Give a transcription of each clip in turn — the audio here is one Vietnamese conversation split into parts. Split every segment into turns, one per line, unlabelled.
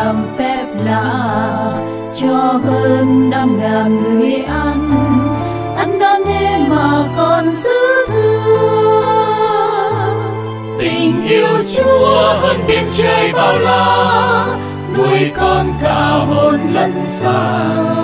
làm phép lạ cho hơn 5.000 người ăn đón em mà còn giữ thương. Tình yêu Chúa hơn biển trời bao la, nuôi con cả hồn lẫn xa.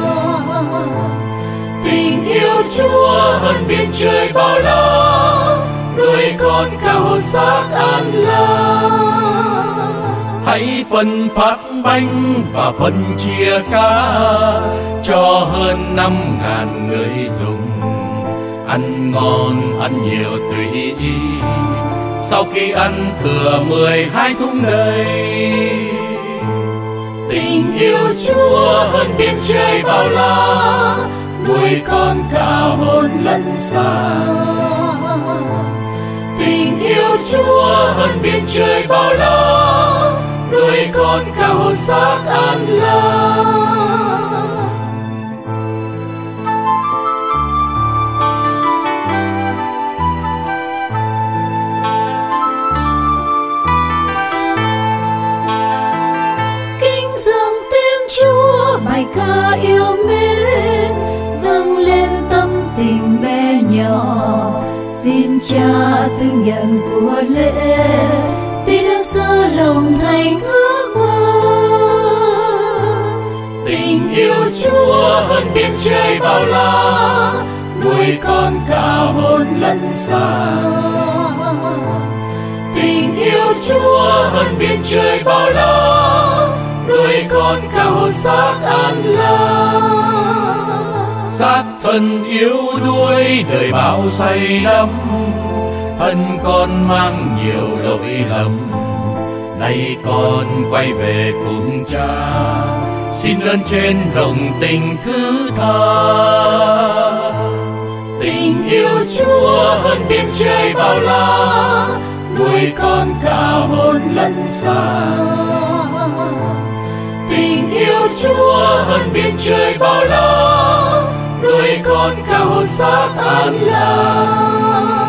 Tình yêu Chúa hơn biển trời bao la, nuôi con cả hồn xác an lạc.
Hãy phân phát bánh và phân chia cá cho hơn 5.000 người dùng. Ăn ngon ăn nhiều tùy ý, sau khi ăn thừa 12 thúng đầy.
Tình yêu Chúa hơn biển trời bao la, nuôi con cả hồn lẫn xa. Tình yêu Chúa hơn biển trời bao la, nuôi con cả hồn xác an lạc. Kính dâng tiếng Chúa bài ca yêu mến, dâng lên tâm tình bé nhỏ. Xin Cha thương nhận của lễ, tuy đơn sơ lòng thành ước mơ. Tình yêu Chúa hơn biển trời bao la, nuôi con cả hồn lẫn xa. Tình yêu Chúa hơn biển trời bao la, nuôi con cả hồn xác an lạc.
Xác thân yếu đuối đời bao say đắm, thân con mang nhiều lỗi lầm. Nay con quay về cùng Cha, xin ơn trên rộng tình thứ tha.
Tình yêu Chúa hơn biển trời bao la, nuôi con cả hồn lẫn xa. Tình yêu Chúa hơn biển trời bao la, nuôi con cả hồn xác an lạc.